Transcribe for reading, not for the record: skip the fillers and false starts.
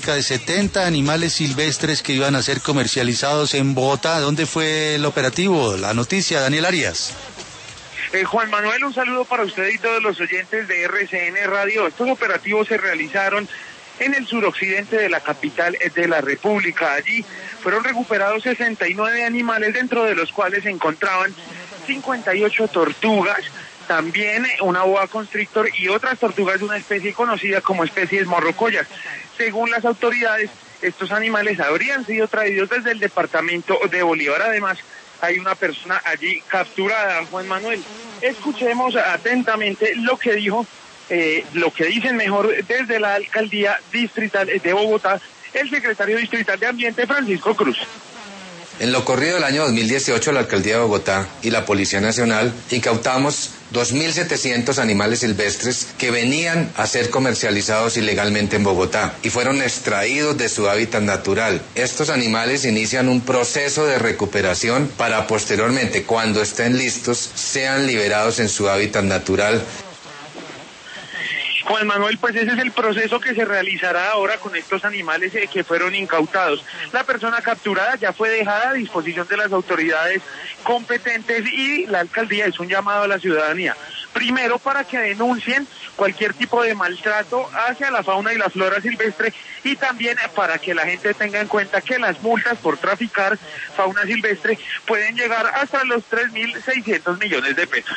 cerca de 70 animales silvestres que iban a ser comercializados en Bogotá. ¿Dónde fue el operativo? La noticia, Daniel Arias. Juan Manuel, un saludo para usted y todos los oyentes de RCN Radio. Estos operativos se realizaron en el suroccidente de la capital de la República. Allí fueron recuperados 69 animales, dentro de los cuales se encontraban 58 tortugas, también una boa constrictor y otras tortugas de una especie conocida como especies morrocoyas. Según las autoridades, estos animales habrían sido traídos desde el departamento de Bolívar. Además, hay una persona allí capturada. Juan Manuel, escuchemos atentamente lo que dicen mejor desde la alcaldía distrital de Bogotá, el secretario distrital de Ambiente, Francisco Cruz. En lo corrido del año 2018, la alcaldía de Bogotá y la Policía Nacional incautamos 2.700 animales silvestres que venían a ser comercializados ilegalmente en Bogotá y fueron extraídos de su hábitat natural. Estos animales inician un proceso de recuperación para posteriormente, cuando estén listos, sean liberados en su hábitat natural. Juan Manuel, pues ese es el proceso que se realizará ahora con estos animales que fueron incautados. La persona capturada ya fue dejada a disposición de las autoridades competentes y la alcaldía hizo un llamado a la ciudadanía. Primero, para que denuncien cualquier tipo de maltrato hacia la fauna y la flora silvestre, y también para que la gente tenga en cuenta que las multas por traficar fauna silvestre pueden llegar hasta los 3.600 millones de pesos.